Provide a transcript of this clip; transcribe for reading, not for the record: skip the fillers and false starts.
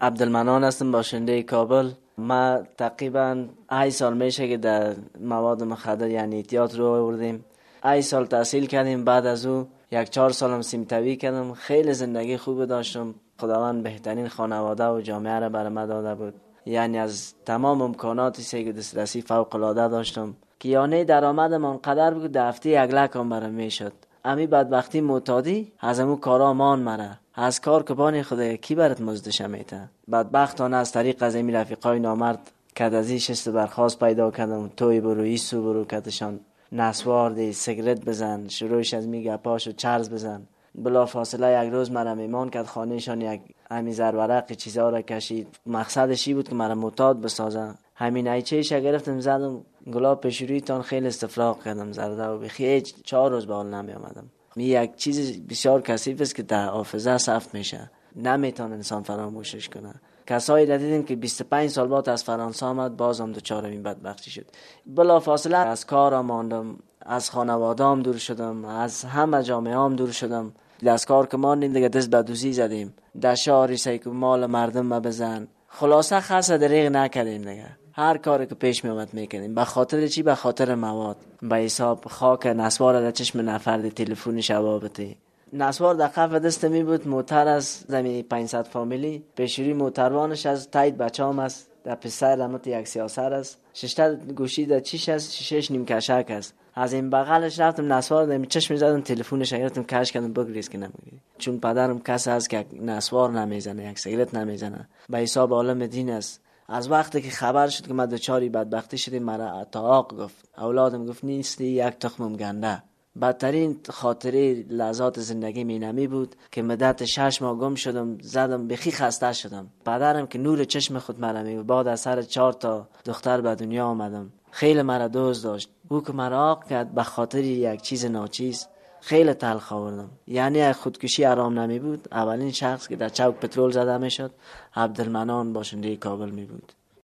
عبدالمنان هستم، باشنده کابل. ما تقریبا 8 سال میشه که در مواد مخدر یعنی اعتیاد رو آوردیم. 8 سال تحصیل کردیم، بعد از او 1-4 سالم سیمتوی کردم. خیلی زندگی خوب داشتم. خداوند بهترین خانواده و جامعه را برای من داده بود. یعنی از تمام امکاناتی که دسترسی فوق العاده داشتم که یعنی درآمدم انقدر بود که هفته 1 لکم برام میشد. امی بدبختی معتادی از امو کارا مان مره. از کار کبانی خدا کی برات مزدش میته. بدبختانه از طریق از این رفیقای نامرد کدازی شست برخواست پیدا کردم. توی برو ایسو برو کدشان نسوار دی، سیگرت بزن، شروعش از میگه پاشو چرز بزن. بلا فاصله 1 روز مرا میمان کرد خانهشان، یک همین زرورق چیزا را کشید. مقصدش این بود که مرا معتاد بسازه. همین ایچهش گرفتم زدم گلاب پشوریتان خیلی استفراغ کردم زرده و بخی 4 روز به حال نمی آمدم. یک چیز بسیار کثیف است که در حافظه ثبت میشه، نمیتونه انسان فراموشش کنه. کسایی را دیدیم که 25 سال بعد از فرانسه آمد بازم دچار این بدبختی شد. بلا فاصله از کارم ماندم، از خانواده‌ام دور شدم، از همه جامعه‌ام دور شدم. از کار که ماندیم دیگه دست به دوزی زدیم، در شهری که مال مردم ما بزن. خلاصه خاصه دریغ نکردیم دیگه. هر کاری که پیش می اومد میکنیم. به خاطر چی؟ به خاطر مواد. به حساب خاک نسوار در چشم نفر تلفن شبابتی. نسوار در کف دست می بود. موتر از زمین 500 فامیلی پیشوری موتروانش از تایید بچه‌ام است. در پسر رمت یک سیاسر است. 6 گوشی در چیش است، 6 نیم کشک است. از این بغلش رفتم نسوار در چشم زدم، تلفنش گرفتم کش کردم بگریز که نمیگیری. چون پدرم کس است که نسوار نمیزنه، یک سیگرت نمیزنه. به حساب عالم دین است. از وقتی که خبر شد که من دچار بدبختی شدم مرا طلاق گفت. اولادم گفت نیستی یک تخمم گنده. بدترین خاطره لحظات زندگی مینمی بود که مدت 6 ماه گم شدم، زدم بخی خسته شدم. پدرم که نور چشم خود مرا میگفت. بعد از سر 4 تا دختر به دنیا آمدم. خیلی مرا دوست داشت. او که مرا عاق کرد به خاطر یک چیز ناچیز. خیلی تلخ آوردم. یعنی خودکشی آرام نمی بود. اولین شخص که در چوک پترول زده می شد عبدالمنان باشنده کابل می بود.